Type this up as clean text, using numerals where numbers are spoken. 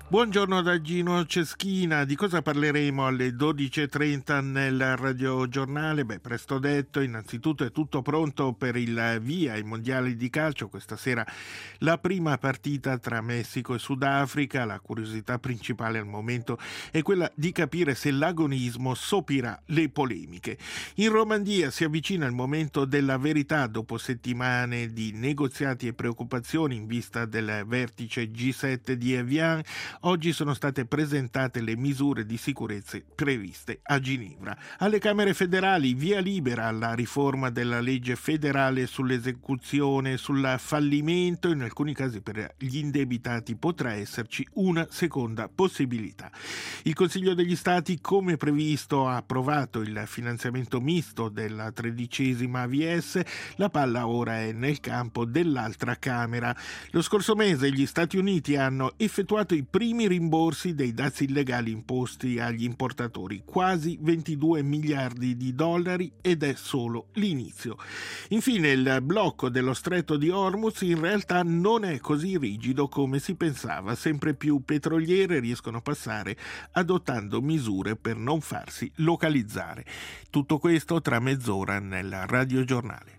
Buongiorno da Gino Ceschina. Di cosa parleremo alle 12.30 nel radiogiornale? Presto detto, innanzitutto è tutto pronto per il via ai mondiali di calcio. Questa sera la prima partita tra Messico e Sudafrica. La curiosità principale al momento è quella di capire se l'agonismo sopirà le polemiche. In Romandia si avvicina il momento della verità dopo settimane di negoziati e preoccupazioni in vista del vertice G7 di Evian. Oggi sono state presentate le misure di sicurezza previste a Ginevra. Alle Camere federali via libera alla riforma della legge federale sull'esecuzione, sul fallimento. In alcuni casi per gli indebitati potrà esserci una seconda possibilità. Il Consiglio degli Stati, come previsto, ha approvato il finanziamento misto della 13ª AVS. La palla ora è nel campo dell'altra Camera. Lo scorso mese gli Stati Uniti hanno effettuato i primi rimborsi dei dazi illegali imposti agli importatori, quasi 22 miliardi di dollari, ed è solo l'inizio. Infine, il blocco dello stretto di Hormuz in realtà non è così rigido come si pensava. Sempre più petroliere riescono a passare adottando misure per non farsi localizzare. Tutto questo tra mezz'ora nel radiogiornale.